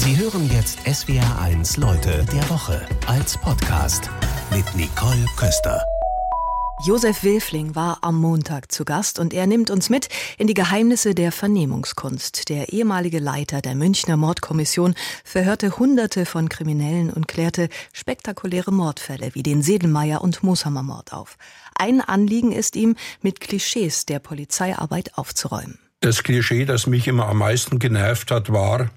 Sie hören jetzt SWR1 Leute der Woche als Podcast mit Nicole Köster. Josef Wilfling war am Montag zu Gast und er nimmt uns mit in die Geheimnisse der Vernehmungskunst. Der ehemalige Leiter der Münchner Mordkommission verhörte Hunderte von Kriminellen und klärte spektakuläre Mordfälle wie den Sedlmayr- und Moshammer-Mord auf. Ein Anliegen ist ihm, mit Klischees der Polizeiarbeit aufzuräumen. Das Klischee, das mich immer am meisten genervt hat, war,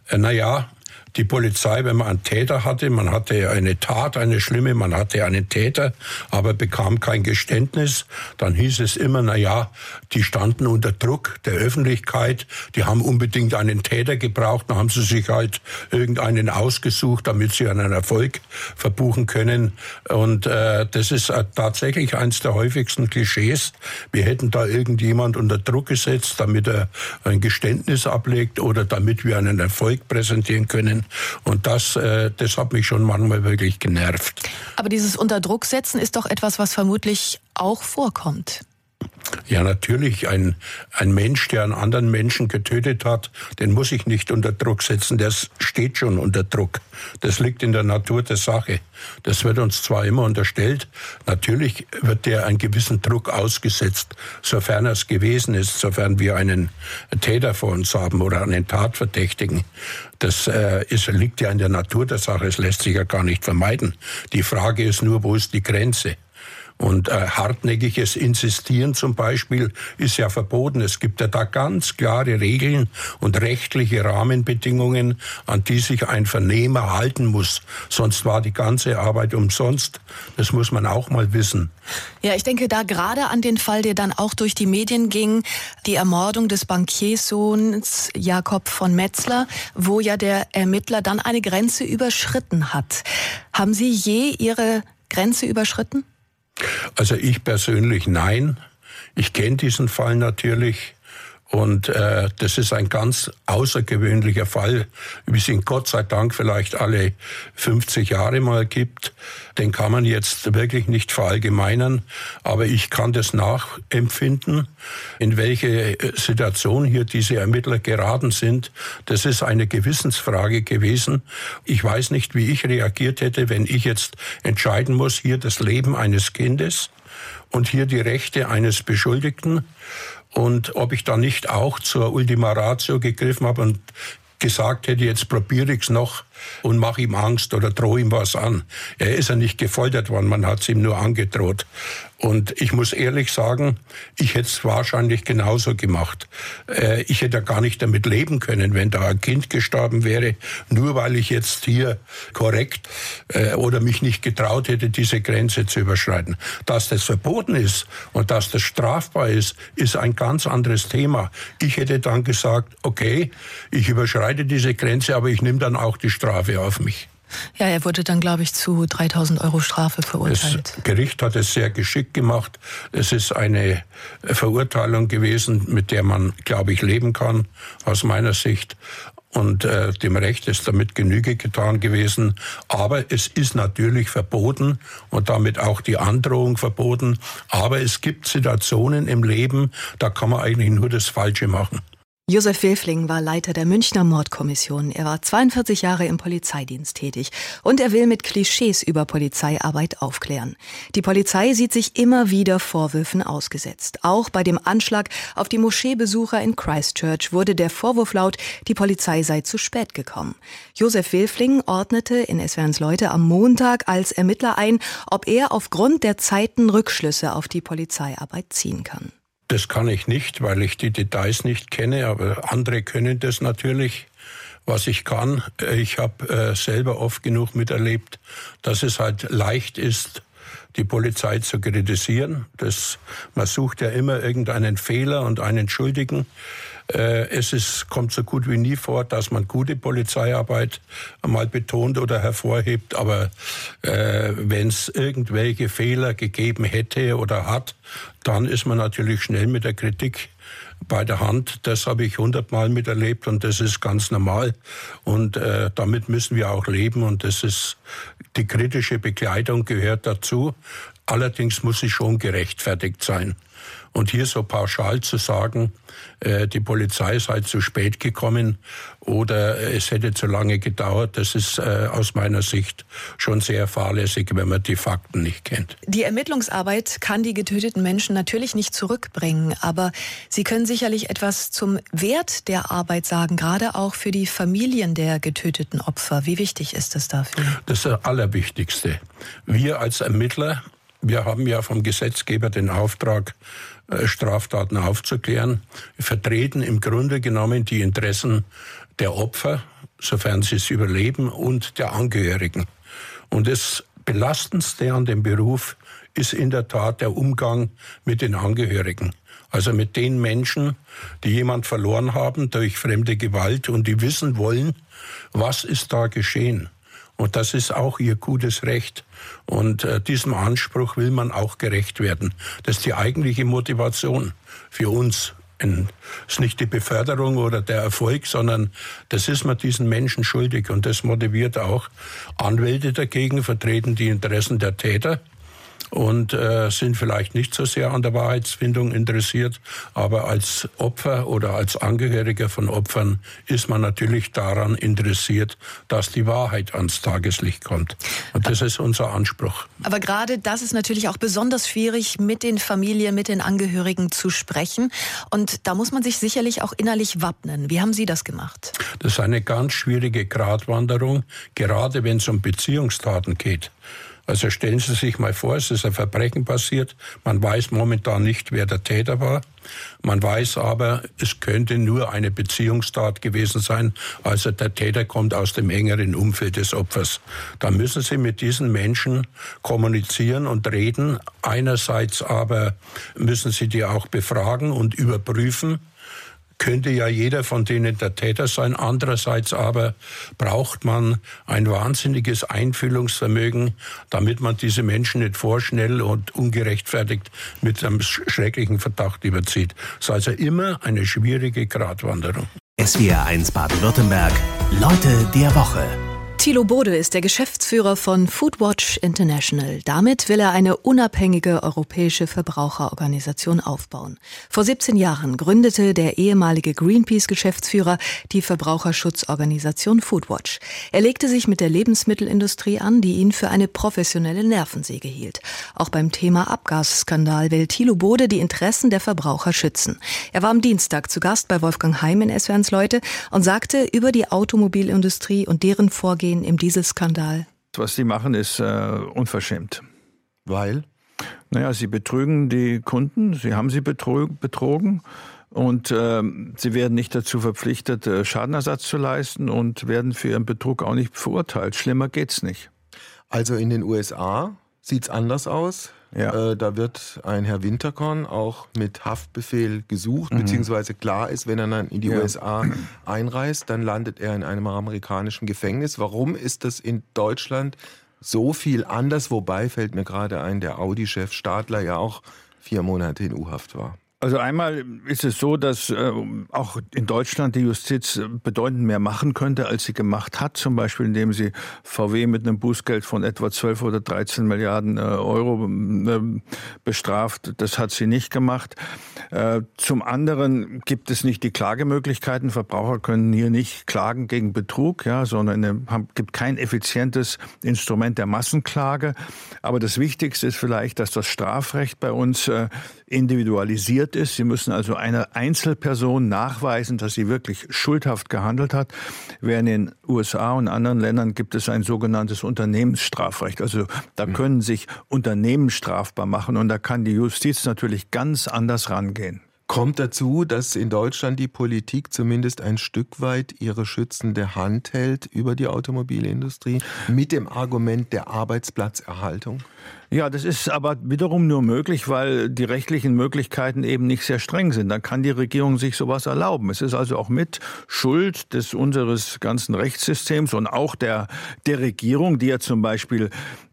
die Polizei, wenn man einen Täter hatte, man hatte eine Tat, eine schlimme, man hatte einen Täter, aber bekam kein Geständnis, dann hieß es immer, die standen unter Druck der Öffentlichkeit, die haben unbedingt einen Täter gebraucht, dann haben sie sich halt irgendeinen ausgesucht, damit sie einen Erfolg verbuchen können. Und das ist tatsächlich eines der häufigsten Klischees. Wir hätten da irgendjemand unter Druck gesetzt, damit er ein Geständnis ablegt oder damit wir einen Erfolg präsentieren können. Und das hat mich schon manchmal wirklich genervt. Aber dieses Unterdrucksetzen ist doch etwas, was vermutlich auch vorkommt. Ja, natürlich. Ein Mensch, der einen anderen Menschen getötet hat, den muss ich nicht unter Druck setzen. Der steht schon unter Druck. Das liegt in der Natur der Sache. Das wird uns zwar immer unterstellt. Natürlich wird der einen gewissen Druck ausgesetzt, sofern er es gewesen ist, sofern wir einen Täter vor uns haben oder einen Tatverdächtigen. Das liegt ja in der Natur der Sache. Es lässt sich ja gar nicht vermeiden. Die Frage ist nur, wo ist die Grenze? Und hartnäckiges Insistieren zum Beispiel ist ja verboten. Es gibt ja da ganz klare Regeln und rechtliche Rahmenbedingungen, an die sich ein Vernehmer halten muss. Sonst war die ganze Arbeit umsonst. Das muss man auch mal wissen. Ja, ich denke da gerade an den Fall, der dann auch durch die Medien ging, die Ermordung des Bankierssohns Jakob von Metzler, wo ja der Ermittler dann eine Grenze überschritten hat. Haben Sie je Ihre Grenze überschritten? Also ich persönlich nein. Ich kenne diesen Fall natürlich und das ist ein ganz außergewöhnlicher Fall, wie es ihn Gott sei Dank vielleicht alle 50 Jahre mal gibt. Den kann man jetzt wirklich nicht verallgemeinern, aber ich kann das nachempfinden, in welche Situation hier diese Ermittler geraten sind. Das ist eine Gewissensfrage gewesen. Ich weiß nicht, wie ich reagiert hätte, wenn ich jetzt entscheiden muss, hier das Leben eines Kindes und hier die Rechte eines Beschuldigten. Und ob ich da nicht auch zur Ultima Ratio gegriffen habe und gesagt hätte, jetzt probiere ich's noch und mache ihm Angst oder drohe ihm was an. Er ist ja nicht gefoltert worden, man hat es ihm nur angedroht. Und ich muss ehrlich sagen, ich hätte es wahrscheinlich genauso gemacht. Ich hätte ja gar nicht damit leben können, wenn da ein Kind gestorben wäre, nur weil ich jetzt hier korrekt oder mich nicht getraut hätte, diese Grenze zu überschreiten. Dass das verboten ist und dass das strafbar ist, ist ein ganz anderes Thema. Ich hätte dann gesagt, okay, ich überschreite diese Grenze, aber ich nehme dann auch die Strafe auf mich. Ja, er wurde dann, glaube ich, zu 3.000 € Strafe verurteilt. Das Gericht hat es sehr geschickt gemacht. Es ist eine Verurteilung gewesen, mit der man, glaube ich, leben kann, aus meiner Sicht. Und dem Recht ist damit Genüge getan gewesen. Aber es ist natürlich verboten und damit auch die Androhung verboten. Aber es gibt Situationen im Leben, da kann man eigentlich nur das Falsche machen. Josef Wilfling war Leiter der Münchner Mordkommission. Er war 42 Jahre im Polizeidienst tätig und er will mit Klischees über Polizeiarbeit aufklären. Die Polizei sieht sich immer wieder Vorwürfen ausgesetzt. Auch bei dem Anschlag auf die Moscheebesucher in Christchurch wurde der Vorwurf laut, die Polizei sei zu spät gekommen. Josef Wilfling ordnete in SWR1 Leute am Montag als Ermittler ein, ob er aufgrund der Zeiten Rückschlüsse auf die Polizeiarbeit ziehen kann. Das kann ich nicht, weil ich die Details nicht kenne, aber andere können das natürlich. Was ich kann, ich habe selber oft genug miterlebt, dass es halt leicht ist, die Polizei zu kritisieren. Man sucht ja immer irgendeinen Fehler und einen Schuldigen. Kommt so gut wie nie vor, dass man gute Polizeiarbeit einmal betont oder hervorhebt. Aber wenn es irgendwelche Fehler gegeben hätte oder hat, dann ist man natürlich schnell mit der Kritik bei der Hand. Das habe ich 100-mal miterlebt und das ist ganz normal. Und damit müssen wir auch leben und die kritische Begleitung gehört dazu. Allerdings muss sie schon gerechtfertigt sein. Und hier so pauschal zu sagen, die Polizei sei zu spät gekommen oder es hätte zu lange gedauert, das ist aus meiner Sicht schon sehr fahrlässig, wenn man die Fakten nicht kennt. Die Ermittlungsarbeit kann die getöteten Menschen natürlich nicht zurückbringen, aber Sie können sicherlich etwas zum Wert der Arbeit sagen, gerade auch für die Familien der getöteten Opfer. Wie wichtig ist es dafür? Das ist das Allerwichtigste. Wir als Ermittler, wir haben ja vom Gesetzgeber den Auftrag, Straftaten aufzuklären. Wir vertreten im Grunde genommen die Interessen der Opfer, sofern sie es überleben, und der Angehörigen. Und das Belastendste an dem Beruf ist in der Tat der Umgang mit den Angehörigen. Also mit den Menschen, die jemand verloren haben durch fremde Gewalt und die wissen wollen, was ist da geschehen. Und das ist auch ihr gutes Recht. Und diesem Anspruch will man auch gerecht werden. Das ist die eigentliche Motivation für uns. Es ist nicht die Beförderung oder der Erfolg, sondern das ist man diesen Menschen schuldig. Und das motiviert auch Anwälte dagegen, vertreten die Interessen der Täter und sind vielleicht nicht so sehr an der Wahrheitsfindung interessiert. Aber als Opfer oder als Angehöriger von Opfern ist man natürlich daran interessiert, dass die Wahrheit ans Tageslicht kommt. Und das ist unser Anspruch. Aber gerade das ist natürlich auch besonders schwierig, mit den Familien, mit den Angehörigen zu sprechen. Und da muss man sich sicherlich auch innerlich wappnen. Wie haben Sie das gemacht? Das ist eine ganz schwierige Gratwanderung, gerade wenn es um Beziehungstaten geht. Also stellen Sie sich mal vor, es ist ein Verbrechen passiert. Man weiß momentan nicht, wer der Täter war. Man weiß aber, es könnte nur eine Beziehungstat gewesen sein. Also der Täter kommt aus dem engeren Umfeld des Opfers. Da müssen Sie mit diesen Menschen kommunizieren und reden. Einerseits aber müssen Sie die auch befragen und überprüfen. Könnte ja jeder von denen der Täter sein. Andererseits aber braucht man ein wahnsinniges Einfühlungsvermögen, damit man diese Menschen nicht vorschnell und ungerechtfertigt mit einem schrecklichen Verdacht überzieht. Das ist also immer eine schwierige Gratwanderung. SWR1 Baden-Württemberg, Leute der Woche. Thilo Bode ist der Geschäftsführer von Foodwatch International. Damit will er eine unabhängige europäische Verbraucherorganisation aufbauen. Vor 17 Jahren gründete der ehemalige Greenpeace-Geschäftsführer die Verbraucherschutzorganisation Foodwatch. Er legte sich mit der Lebensmittelindustrie an, die ihn für eine professionelle Nervensäge hielt. Auch beim Thema Abgasskandal will Thilo Bode die Interessen der Verbraucher schützen. Er war am Dienstag zu Gast bei Wolfgang Heim in SWR1 Leute und sagte über die Automobilindustrie und deren Vorgehen im Dieselskandal. Was sie machen, ist unverschämt. Weil? Naja, sie betrügen die Kunden, sie haben sie betrogen und sie werden nicht dazu verpflichtet, Schadenersatz zu leisten und werden für ihren Betrug auch nicht verurteilt. Schlimmer geht's nicht. Also in den USA sieht's anders aus. Ja. Da wird ein Herr Winterkorn auch mit Haftbefehl gesucht, beziehungsweise klar ist, wenn er dann in die USA einreist, dann landet er in einem amerikanischen Gefängnis. Warum ist das in Deutschland so viel anders? Wobei, fällt mir gerade ein, der Audi-Chef Stadler ja auch 4 Monate in U-Haft war. Also einmal ist es so, dass auch in Deutschland die Justiz bedeutend mehr machen könnte, als sie gemacht hat. Zum Beispiel, indem sie VW mit einem Bußgeld von etwa 12 oder 13 Milliarden Euro bestraft. Das hat sie nicht gemacht. Zum anderen gibt es nicht die Klagemöglichkeiten. Verbraucher können hier nicht klagen gegen Betrug, ja, sondern gibt kein effizientes Instrument der Massenklage. Aber das Wichtigste ist vielleicht, dass das Strafrecht bei uns individualisiert ist. Sie müssen also einer Einzelperson nachweisen, dass sie wirklich schuldhaft gehandelt hat. Während in den USA und anderen Ländern gibt es ein sogenanntes Unternehmensstrafrecht. Also da können sich Unternehmen strafbar machen und da kann die Justiz natürlich ganz anders rangehen. Kommt dazu, dass in Deutschland die Politik zumindest ein Stück weit ihre schützende Hand hält über die Automobilindustrie mit dem Argument der Arbeitsplatzerhaltung? Ja, das ist aber wiederum nur möglich, weil die rechtlichen Möglichkeiten eben nicht sehr streng sind. Dann kann die Regierung sich sowas erlauben. Es ist also auch mit Schuld unseres ganzen Rechtssystems und auch der Regierung, die ja zum Beispiel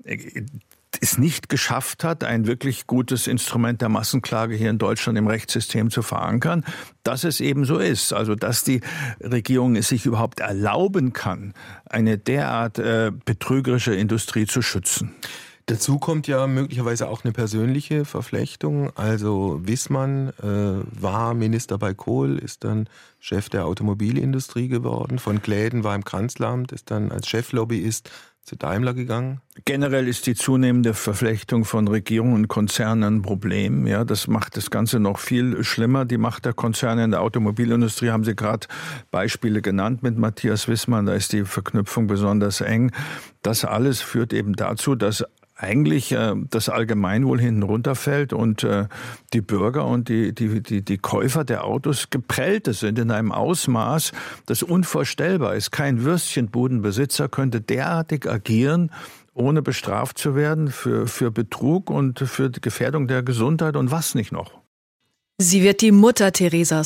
es nicht geschafft hat, ein wirklich gutes Instrument der Massenklage hier in Deutschland im Rechtssystem zu verankern, dass es eben so ist. Also dass die Regierung es sich überhaupt erlauben kann, eine derart betrügerische Industrie zu schützen. Dazu kommt ja möglicherweise auch eine persönliche Verflechtung. Also Wissmann war Minister bei Kohl, ist dann Chef der Automobilindustrie geworden. Von Kläden war im Kanzleramt, ist dann als Cheflobbyist zu Daimler gegangen. Generell ist die zunehmende Verflechtung von Regierungen und Konzernen ein Problem. Ja, das macht das Ganze noch viel schlimmer. Die Macht der Konzerne in der Automobilindustrie haben Sie gerade Beispiele genannt mit Matthias Wissmann. Da ist die Verknüpfung besonders eng. Das alles führt eben dazu, dass eigentlich das Allgemeinwohl hinten runterfällt und die Bürger und die Käufer der Autos geprellte sind in einem Ausmaß, das unvorstellbar ist. Kein Würstchenbudenbesitzer könnte derartig agieren, ohne bestraft zu werden für Betrug und für die Gefährdung der Gesundheit und was nicht noch. Sie wird die Mutter Teresa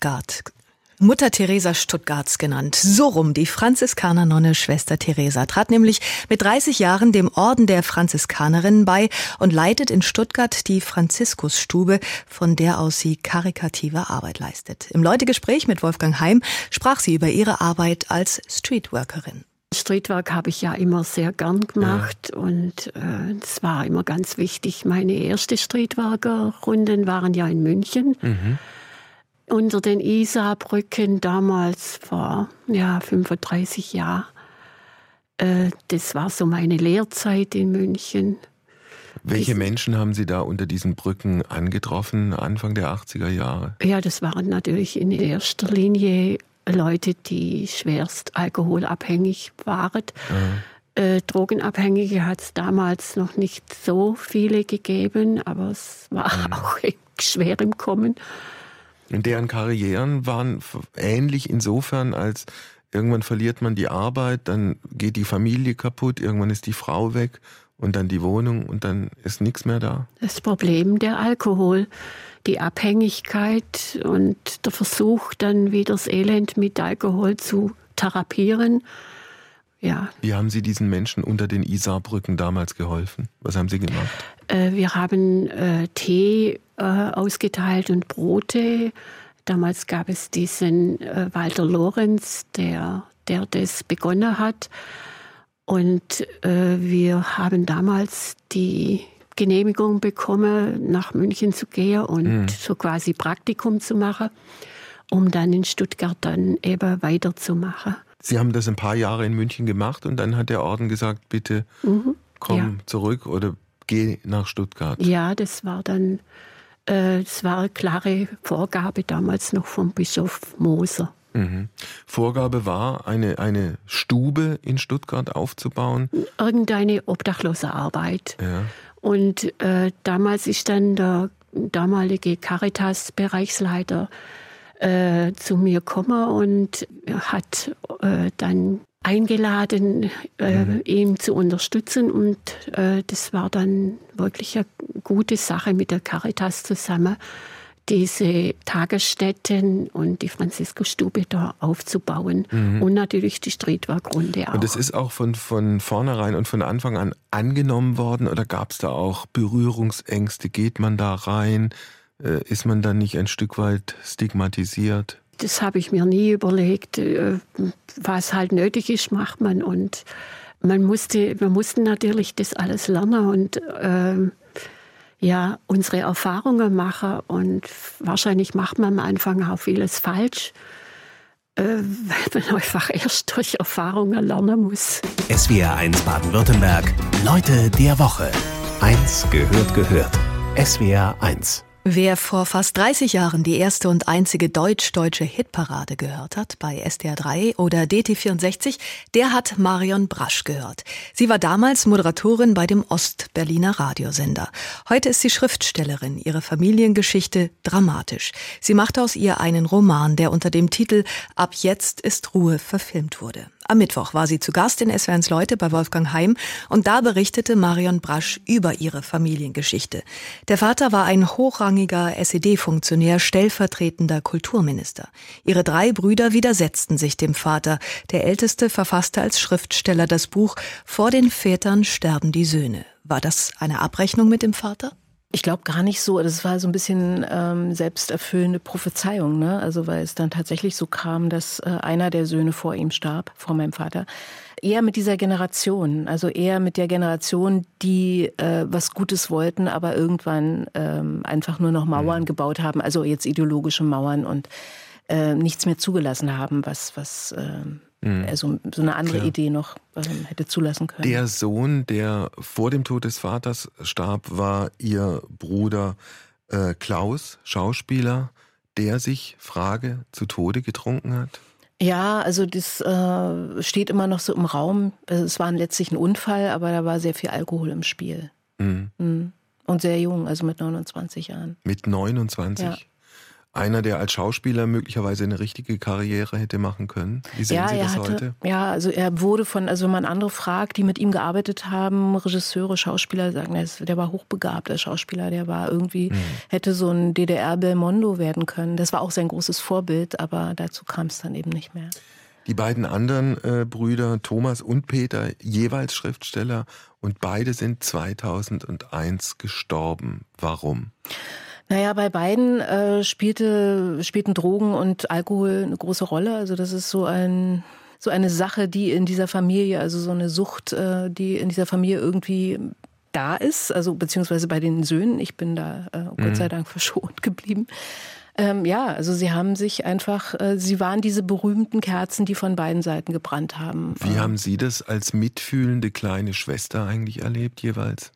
Stuttgarts genannt. So rum, die Franziskanernonne Schwester Teresa trat nämlich mit 30 Jahren dem Orden der Franziskanerinnen bei und leitet in Stuttgart die Franziskusstube, von der aus sie karitative Arbeit leistet. Im Leutegespräch mit Wolfgang Heim sprach sie über ihre Arbeit als Streetworkerin. Streetwork habe ich ja immer sehr gern gemacht und es war immer ganz wichtig. Meine erste Streetworker-Runden waren ja in München. Unter den Isarbrücken damals vor 35 Jahren. Das war so meine Lehrzeit in München. Welche Menschen haben Sie da unter diesen Brücken angetroffen, Anfang der 80er Jahre? Ja, das waren natürlich in erster Linie Leute, die schwerst alkoholabhängig waren. Drogenabhängige hat es damals noch nicht so viele gegeben, aber es war auch schwer im Kommen. Und deren Karrieren waren ähnlich insofern, als irgendwann verliert man die Arbeit, dann geht die Familie kaputt, irgendwann ist die Frau weg und dann die Wohnung und dann ist nichts mehr da. Das Problem der Alkohol, die Abhängigkeit und der Versuch, dann wieder das Elend mit Alkohol zu therapieren. Ja. Wie haben Sie diesen Menschen unter den Isarbrücken damals geholfen? Was haben Sie gemacht? Wir haben Tee ausgeteilt und Brote. Damals gab es diesen Walter Lorenz, der das begonnen hat. Und wir haben damals die Genehmigung bekommen, nach München zu gehen und so quasi Praktikum zu machen, um dann in Stuttgart dann eben weiterzumachen. Sie haben das ein paar Jahre in München gemacht und dann hat der Orden gesagt, bitte komm zurück oder geh nach Stuttgart. Ja, das war dann das war eine klare Vorgabe damals noch vom Bischof Moser. Vorgabe war, eine Stube in Stuttgart aufzubauen? Irgendeine Obdachlosenarbeit. Ja. Und damals ist dann der damalige Caritas-Bereichsleiter zu mir gekommen und hat dann eingeladen, ihn zu unterstützen. Und das war dann wirklich eine gute Sache mit der Caritas zusammen, diese Tagesstätten und die Franziskusstube da aufzubauen und natürlich die Streetwork-Runde auch. Und das ist auch von vornherein und von Anfang an angenommen worden oder gab es da auch Berührungsängste? Geht man da rein? Ist man dann nicht ein Stück weit stigmatisiert? Das habe ich mir nie überlegt. Was halt nötig ist, macht man. Und wir mussten natürlich das alles lernen und unsere Erfahrungen machen. Und wahrscheinlich macht man am Anfang auch vieles falsch, weil man einfach erst durch Erfahrungen lernen muss. SWR 1 Baden-Württemberg, Leute der Woche. 1 gehört. SWR 1. Wer vor fast 30 Jahren die erste und einzige deutsch-deutsche Hitparade gehört hat, bei SDR 3 oder DT64, der hat Marion Brasch gehört. Sie war damals Moderatorin bei dem Ostberliner Radiosender. Heute ist sie Schriftstellerin, ihre Familiengeschichte dramatisch. Sie machte aus ihr einen Roman, der unter dem Titel »Ab jetzt ist Ruhe« verfilmt wurde. Am Mittwoch war sie zu Gast in SWR 1 Leute bei Wolfgang Heim und da berichtete Marion Brasch über ihre Familiengeschichte. Der Vater war ein hochrangiger SED-Funktionär, stellvertretender Kulturminister. Ihre 3 Brüder widersetzten sich dem Vater. Der Älteste verfasste als Schriftsteller das Buch »Vor den Vätern sterben die Söhne«. War das eine Abrechnung mit dem Vater? Ich glaube gar nicht so. Das war so ein bisschen selbsterfüllende Prophezeiung, ne? Also weil es dann tatsächlich so kam, dass einer der Söhne vor ihm starb, vor meinem Vater. Eher mit dieser Generation, also eher mit der Generation, die was Gutes wollten, aber irgendwann einfach nur noch Mauern gebaut haben, also jetzt ideologische Mauern und nichts mehr zugelassen haben, was also so eine andere Idee noch hätte zulassen können. Der Sohn, der vor dem Tod des Vaters starb, war Ihr Bruder Klaus, Schauspieler, der sich, Frage, zu Tode getrunken hat? Ja, also das steht immer noch so im Raum. Es war letztlich ein Unfall, aber da war sehr viel Alkohol im Spiel. Und sehr jung, also mit 29 Jahren. Mit 29? Ja. Einer, der als Schauspieler möglicherweise eine richtige Karriere hätte machen können. Wie sehen Sie das heute? Ja, also er wurde also wenn man andere fragt, die mit ihm gearbeitet haben, Regisseure, Schauspieler, sagen, der war hochbegabt als Schauspieler, der war irgendwie, hätte so ein DDR-Belmondo werden können. Das war auch sein großes Vorbild, aber dazu kam es dann eben nicht mehr. Die beiden anderen Brüder, Thomas und Peter, jeweils Schriftsteller, und beide sind 2001 gestorben. Warum? Naja, bei beiden spielten Drogen und Alkohol eine große Rolle. Also das ist so eine Sache, die in dieser Familie, also so eine Sucht, die in dieser Familie irgendwie da ist. Also beziehungsweise bei den Söhnen. Ich bin da Gott sei Dank verschont geblieben. Also sie haben sich einfach, sie waren diese berühmten Kerzen, die von beiden Seiten gebrannt haben. Wie haben Sie das als mitfühlende kleine Schwester eigentlich erlebt jeweils?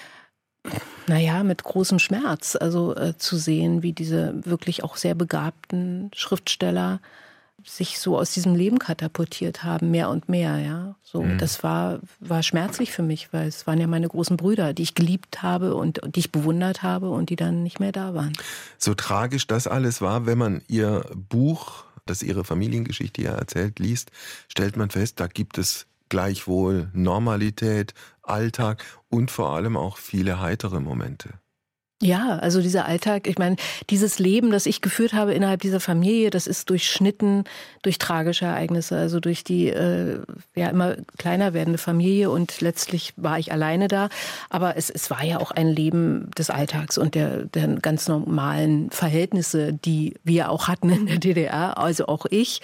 Naja, mit großem Schmerz, also zu sehen, wie diese wirklich auch sehr begabten Schriftsteller sich so aus diesem Leben katapultiert haben, mehr und mehr, ja. So, das war schmerzlich für mich, weil es waren ja meine großen Brüder, die ich geliebt habe und die ich bewundert habe und die dann nicht mehr da waren. So tragisch das alles war, wenn man Ihr Buch, das Ihre Familiengeschichte ja erzählt, liest, stellt man fest, da gibt es gleichwohl Normalität, Alltag und vor allem auch viele heitere Momente. Ja, also dieser Alltag, ich meine, dieses Leben, das ich geführt habe innerhalb dieser Familie, das ist durchschnitten durch tragische Ereignisse, also durch die immer kleiner werdende Familie, und letztlich war ich alleine da. Aber es war ja auch ein Leben des Alltags und der ganz normalen Verhältnisse, die wir auch hatten in der DDR, also auch ich.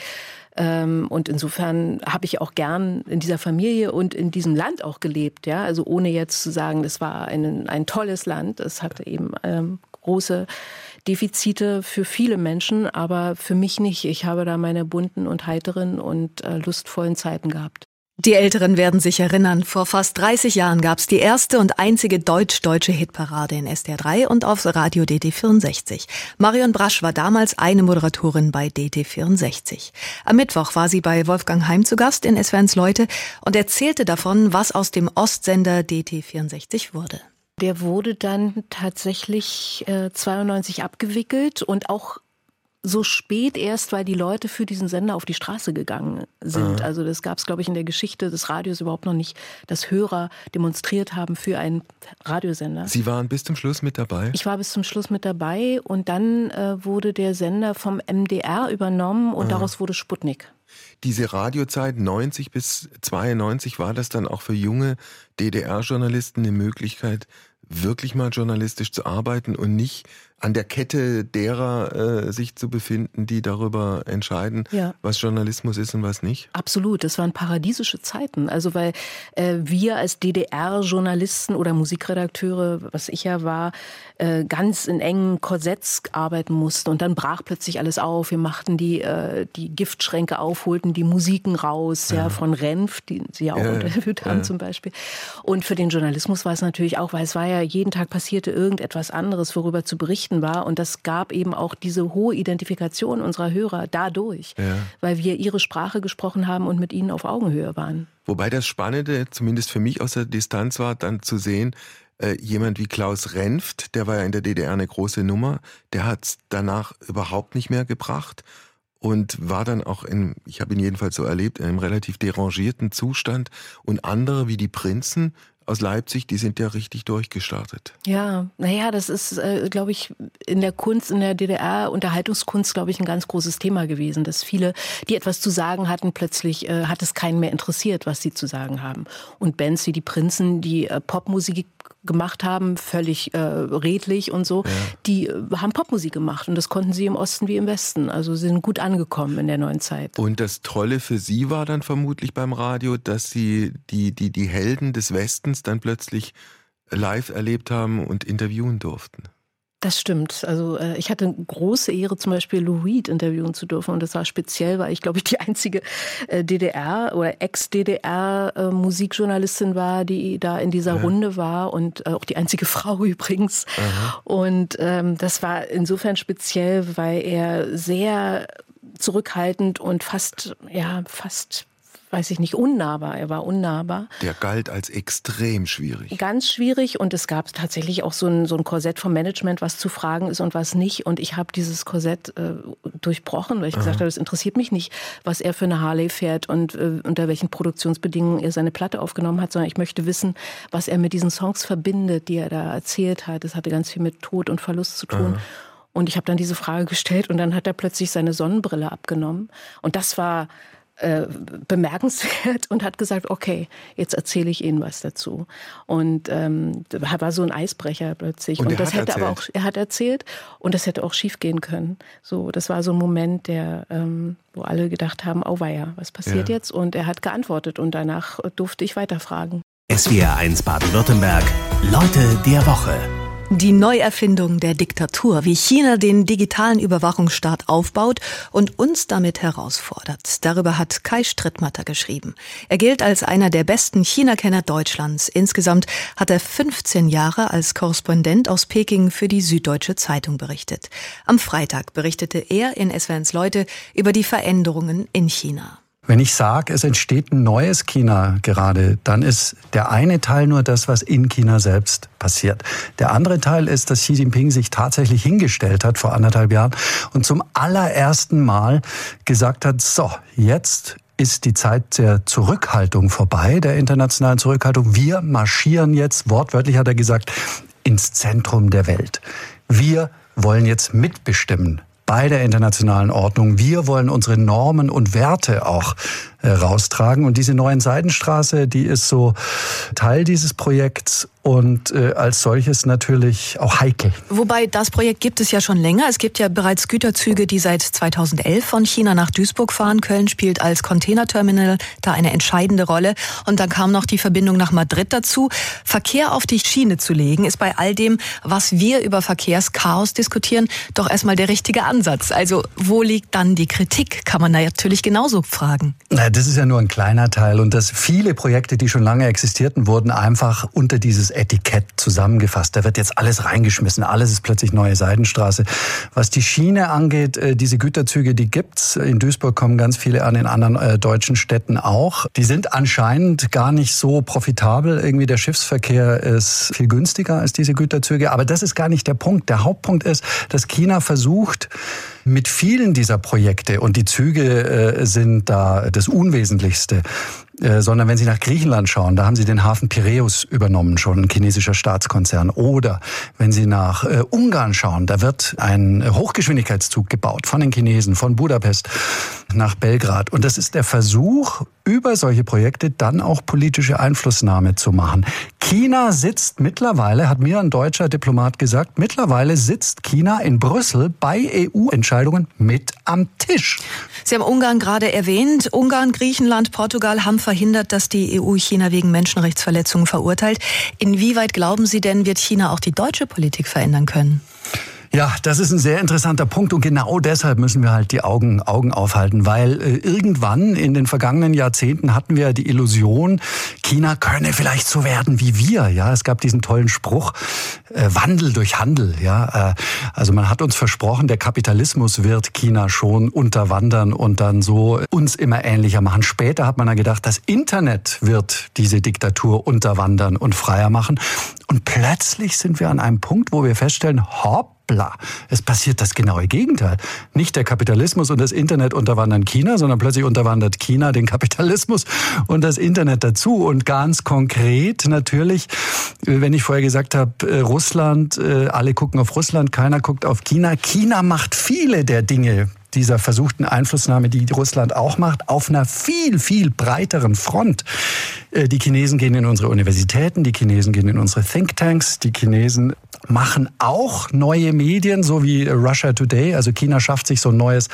Und insofern habe ich auch gern in dieser Familie und in diesem Land auch gelebt, ja, also ohne jetzt zu sagen, das war ein tolles Land. Es hatte eben große Defizite für viele Menschen, aber für mich nicht. Ich habe da meine bunten und heiteren und lustvollen Zeiten gehabt. Die Älteren werden sich erinnern, vor fast 30 Jahren gab es die erste und einzige deutsch-deutsche Hitparade in SDR 3 und auf Radio DT64. Marion Brasch war damals eine Moderatorin bei DT64. Am Mittwoch war sie bei Wolfgang Heim zu Gast in SWRs Leute und erzählte davon, was aus dem Ostsender DT64 wurde. Der wurde dann tatsächlich 92 abgewickelt und auch so spät erst, weil die Leute für diesen Sender auf die Straße gegangen sind. Also das gab es, glaube ich, in der Geschichte des Radios überhaupt noch nicht, dass Hörer demonstriert haben für einen Radiosender. Sie waren bis zum Schluss mit dabei? Ich war bis zum Schluss mit dabei und dann wurde der Sender vom MDR übernommen und daraus wurde Sputnik. Diese Radiozeit 90 bis 92, war das dann auch für junge DDR-Journalisten eine Möglichkeit, wirklich mal journalistisch zu arbeiten und nicht an der Kette derer sich zu befinden, die darüber entscheiden, was Journalismus ist und was nicht? Absolut, das waren paradiesische Zeiten. Also weil wir als DDR-Journalisten oder Musikredakteure, was ich ja war, ganz in engen Korsetts arbeiten mussten. Und dann brach plötzlich alles auf. Wir machten die Giftschränke auf, holten die Musiken raus, von Renf, die Sie ja auch interviewt haben zum Beispiel. Und für den Journalismus war es natürlich auch, weil es war ja jeden Tag passierte irgendetwas anderes, worüber zu berichten war. Und das gab eben auch diese hohe Identifikation unserer Hörer dadurch, weil wir ihre Sprache gesprochen haben und mit ihnen auf Augenhöhe waren. Wobei das Spannende, zumindest für mich aus der Distanz war, dann zu sehen, jemand wie Klaus Renft, der war ja in der DDR eine große Nummer, der hat es danach überhaupt nicht mehr gebracht und war dann auch ich habe ihn jedenfalls so erlebt, in einem relativ derangierten Zustand. Und andere wie die Prinzen aus Leipzig, die sind ja richtig durchgestartet. Ja, naja, das ist, glaube ich, in der Kunst, in der DDR-Unterhaltungskunst, glaube ich, ein ganz großes Thema gewesen, dass viele, die etwas zu sagen hatten, plötzlich hat es keinen mehr interessiert, was sie zu sagen haben. Und Bands wie die Prinzen, die Popmusik gemacht haben, völlig redlich und so, die haben Popmusik gemacht und das konnten sie im Osten wie im Westen. Also sie sind gut angekommen in der neuen Zeit. Und das Tolle für Sie war dann vermutlich beim Radio, dass Sie die Helden des Westens dann plötzlich live erlebt haben und interviewen durften. Das stimmt. Also ich hatte große Ehre, zum Beispiel Lou Reed interviewen zu dürfen. Und das war speziell, weil ich, glaube ich, die einzige DDR- oder Ex-DDR-Musikjournalistin war, die da in dieser Runde war. Und auch die einzige Frau übrigens. Aha. Und das war insofern speziell, weil er sehr zurückhaltend und fast weiß ich nicht, unnahbar. Er war unnahbar. Der galt als extrem schwierig. Ganz schwierig und es gab tatsächlich auch so ein Korsett vom Management, was zu fragen ist und was nicht. Und ich habe dieses Korsett durchbrochen, weil ich gesagt habe, das interessiert mich nicht, was er für eine Harley fährt und unter welchen Produktionsbedingungen er seine Platte aufgenommen hat, sondern ich möchte wissen, was er mit diesen Songs verbindet, die er da erzählt hat. Das hatte ganz viel mit Tod und Verlust zu tun. Und ich habe dann diese Frage gestellt und dann hat er plötzlich seine Sonnenbrille abgenommen. Und das war bemerkenswert und hat gesagt, okay, jetzt erzähle ich Ihnen was dazu. Und war so ein Eisbrecher plötzlich. Und das hätte aber auch, er hat erzählt und das hätte auch schief gehen können. So, das war so ein Moment, wo alle gedacht haben, auweia, was passiert jetzt? Und er hat geantwortet und danach durfte ich weiterfragen. SWR1 Baden-Württemberg, Leute der Woche. Die Neuerfindung der Diktatur, wie China den digitalen Überwachungsstaat aufbaut und uns damit herausfordert. Darüber hat Kai Strittmatter geschrieben. Er gilt als einer der besten China-Kenner Deutschlands. Insgesamt hat er 15 Jahre als Korrespondent aus Peking für die Süddeutsche Zeitung berichtet. Am Freitag berichtete er in SWR1 Leute über die Veränderungen in China. Wenn ich sage, es entsteht ein neues China gerade, dann ist der eine Teil nur das, was in China selbst passiert. Der andere Teil ist, dass Xi Jinping sich tatsächlich hingestellt hat vor 1,5 Jahren und zum allerersten Mal gesagt hat, so, jetzt ist die Zeit der Zurückhaltung vorbei, der internationalen Zurückhaltung. Wir marschieren jetzt, wortwörtlich hat er gesagt, ins Zentrum der Welt. Wir wollen jetzt mitbestimmen bei der internationalen Ordnung. Wir wollen unsere Normen und Werte auch raustragen. Und diese neuen Seidenstraße, die ist so Teil dieses Projekts und als solches natürlich auch heikel. Wobei das Projekt gibt es ja schon länger. Es gibt ja bereits Güterzüge, die seit 2011 von China nach Duisburg fahren. Köln spielt als Containerterminal da eine entscheidende Rolle. Und dann kam noch die Verbindung nach Madrid dazu. Verkehr auf die Schiene zu legen, ist bei all dem, was wir über Verkehrschaos diskutieren, doch erstmal der richtige Ansatz. Also wo liegt dann die Kritik? Kann man natürlich genauso fragen. Das ist ja nur ein kleiner Teil und dass viele Projekte, die schon lange existierten, wurden einfach unter dieses Etikett zusammengefasst. Da wird jetzt alles reingeschmissen, alles ist plötzlich neue Seidenstraße. Was die Schiene angeht, diese Güterzüge, die gibt's. In Duisburg kommen ganz viele an, in anderen deutschen Städten auch. Die sind anscheinend gar nicht so profitabel. Irgendwie der Schiffsverkehr ist viel günstiger als diese Güterzüge. Aber das ist gar nicht der Punkt. Der Hauptpunkt ist, dass China versucht, mit vielen dieser Projekte, und die Züge sind da das Unwesentlichste, sondern wenn Sie nach Griechenland schauen, da haben Sie den Hafen Piräus übernommen, schon ein chinesischer Staatskonzern. Oder wenn Sie nach Ungarn schauen, da wird ein Hochgeschwindigkeitszug gebaut von den Chinesen, von Budapest nach Belgrad. Und das ist der Versuch, über solche Projekte dann auch politische Einflussnahme zu machen. China sitzt mittlerweile, hat mir ein deutscher Diplomat gesagt, mittlerweile sitzt China in Brüssel bei EU-Entscheidungen mit am Tisch. Sie haben Ungarn gerade erwähnt. Ungarn, Griechenland, Portugal haben verhindert, dass die EU China wegen Menschenrechtsverletzungen verurteilt. Inwieweit glauben Sie denn, wird China auch die deutsche Politik verändern können? Ja, das ist ein sehr interessanter Punkt und genau deshalb müssen wir halt die Augen aufhalten, weil irgendwann in den vergangenen Jahrzehnten hatten wir die Illusion, China könne vielleicht so werden wie wir. Ja, es gab diesen tollen Spruch, Wandel durch Handel. Ja, also man hat uns versprochen, der Kapitalismus wird China schon unterwandern und dann so uns immer ähnlicher machen. Später hat man dann gedacht, das Internet wird diese Diktatur unterwandern und freier machen. Und plötzlich sind wir an einem Punkt, wo wir feststellen, hoppla, es passiert das genaue Gegenteil. Nicht der Kapitalismus und das Internet unterwandern China, sondern plötzlich unterwandert China den Kapitalismus und das Internet dazu. Und ganz konkret natürlich, wenn ich vorher gesagt habe, Russland, alle gucken auf Russland, keiner guckt auf China. China macht viele der Dinge dieser versuchten Einflussnahme, die Russland auch macht, auf einer viel, viel breiteren Front. Die Chinesen gehen in unsere Universitäten, die Chinesen gehen in unsere Thinktanks, die Chinesen machen auch neue Medien, so wie Russia Today. Also China schafft sich so ein neues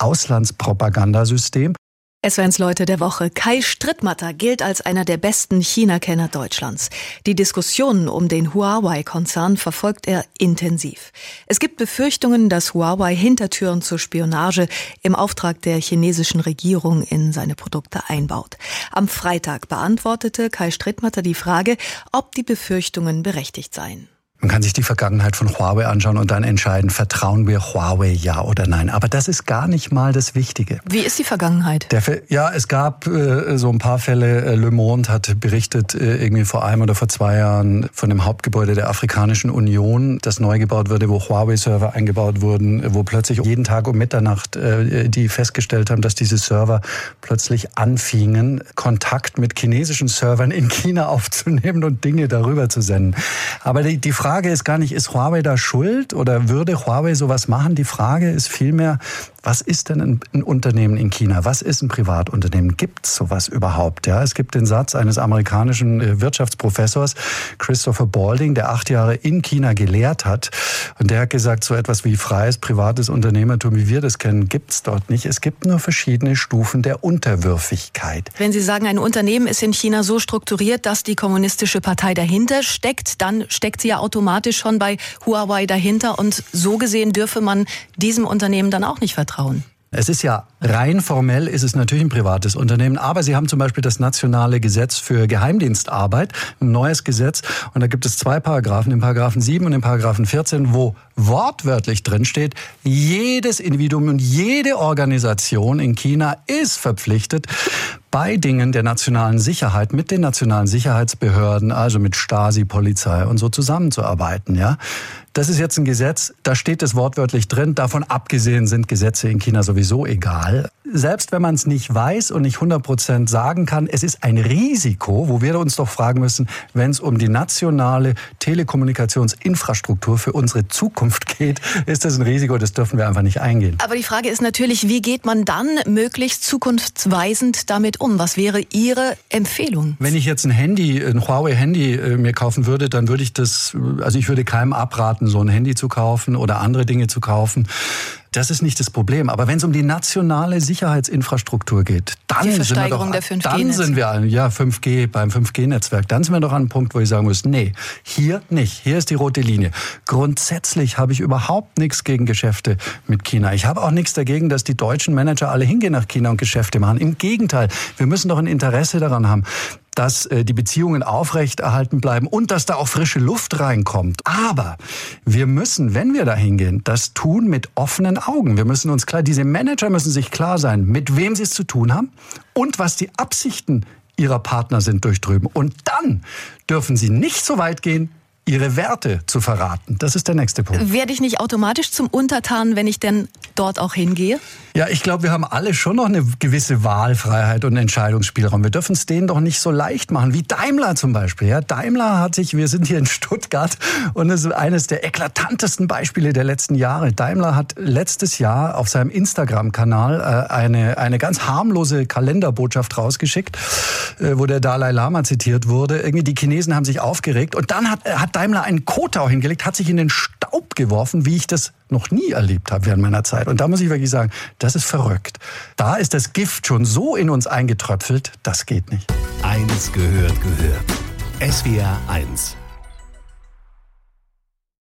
Auslandspropagandasystem. SWRs Leute der Woche. Kai Strittmatter gilt als einer der besten China-Kenner Deutschlands. Die Diskussionen um den Huawei-Konzern verfolgt er intensiv. Es gibt Befürchtungen, dass Huawei Hintertüren zur Spionage im Auftrag der chinesischen Regierung in seine Produkte einbaut. Am Freitag beantwortete Kai Strittmatter die Frage, ob die Befürchtungen berechtigt seien. Man kann sich die Vergangenheit von Huawei anschauen und dann entscheiden, vertrauen wir Huawei ja oder nein. Aber das ist gar nicht mal das Wichtige. Wie ist die Vergangenheit? Es gab so ein paar Fälle. Le Monde hat berichtet, irgendwie vor 1 oder vor 2 Jahren von dem Hauptgebäude der Afrikanischen Union, das neu gebaut wurde, wo Huawei-Server eingebaut wurden, wo plötzlich jeden Tag um Mitternacht die festgestellt haben, dass diese Server plötzlich anfingen, Kontakt mit chinesischen Servern in China aufzunehmen und Dinge darüber zu senden. Aber die Frage ist gar nicht, ist Huawei da schuld oder würde Huawei sowas machen? Die Frage ist vielmehr, was ist denn ein Unternehmen in China? Was ist ein Privatunternehmen? Gibt es sowas überhaupt? Ja, es gibt den Satz eines amerikanischen Wirtschaftsprofessors, Christopher Balding, der 8 Jahre in China gelehrt hat. Und der hat gesagt, so etwas wie freies privates Unternehmertum, wie wir das kennen, gibt es dort nicht. Es gibt nur verschiedene Stufen der Unterwürfigkeit. Wenn Sie sagen, ein Unternehmen ist in China so strukturiert, dass die Kommunistische Partei dahinter steckt, dann steckt sie ja automatisch schon bei Huawei dahinter. Und so gesehen dürfe man diesem Unternehmen dann auch nicht vertrauen. Es ist ja rein formell, ist es natürlich ein privates Unternehmen, aber Sie haben zum Beispiel das nationale Gesetz für Geheimdienstarbeit, ein neues Gesetz, und da gibt es 2 Paragraphen, den Paragraphen 7 und den Paragraphen 14, wo wortwörtlich drin steht, jedes Individuum und jede Organisation in China ist verpflichtet, bei Dingen der nationalen Sicherheit mit den nationalen Sicherheitsbehörden, also mit Stasi, Polizei und so zusammenzuarbeiten, ja. Das ist jetzt ein Gesetz, da steht es wortwörtlich drin. Davon abgesehen sind Gesetze in China sowieso egal. Selbst wenn man es nicht weiß und nicht 100% sagen kann, es ist ein Risiko, wo wir uns doch fragen müssen, wenn es um die nationale Telekommunikationsinfrastruktur für unsere Zukunft geht, ist das ein Risiko, das dürfen wir einfach nicht eingehen. Aber die Frage ist natürlich, wie geht man dann möglichst zukunftsweisend damit um? Was wäre Ihre Empfehlung? Wenn ich jetzt ein Huawei-Handy mir kaufen würde, dann würde ich ich würde keinem abraten, so ein Handy zu kaufen oder andere Dinge zu kaufen. Das ist nicht das Problem. Aber wenn es um die nationale Sicherheitsinfrastruktur geht, dann sind wir doch, der 5G-Netz. dann sind wir beim 5G-Netzwerk. Dann sind wir doch an einem Punkt, wo ich sagen muss, nee, hier nicht. Hier ist die rote Linie. Grundsätzlich habe ich überhaupt nichts gegen Geschäfte mit China. Ich habe auch nichts dagegen, dass die deutschen Manager alle hingehen nach China und Geschäfte machen. Im Gegenteil, wir müssen doch ein Interesse daran haben, dass die Beziehungen aufrechterhalten bleiben und dass da auch frische Luft reinkommt. Aber wir müssen, wenn wir da hingehen, das tun mit offenen Augen. Wir müssen uns diese Manager müssen sich klar sein, mit wem sie es zu tun haben und was die Absichten ihrer Partner sind durch drüben. Und dann dürfen sie nicht so weit gehen, ihre Werte zu verraten. Das ist der nächste Punkt. Werde ich nicht automatisch zum Untertan, wenn ich denn dort auch hingehe? Ja, ich glaube, wir haben alle schon noch eine gewisse Wahlfreiheit und Entscheidungsspielraum. Wir dürfen es denen doch nicht so leicht machen, wie Daimler zum Beispiel. Ja, Daimler wir sind hier in Stuttgart und das ist eines der eklatantesten Beispiele der letzten Jahre. Daimler hat letztes Jahr auf seinem Instagram-Kanal eine ganz harmlose Kalenderbotschaft rausgeschickt, wo der Dalai Lama zitiert wurde. Irgendwie die Chinesen haben sich aufgeregt und dann hat Daimler einen Kotau hingelegt, hat sich in den Staub geworfen, wie ich das noch nie erlebt habe während meiner Zeit. Und da muss ich wirklich sagen, das ist verrückt. Da ist das Gift schon so in uns eingetröpfelt, das geht nicht. Eins gehört. SWR 1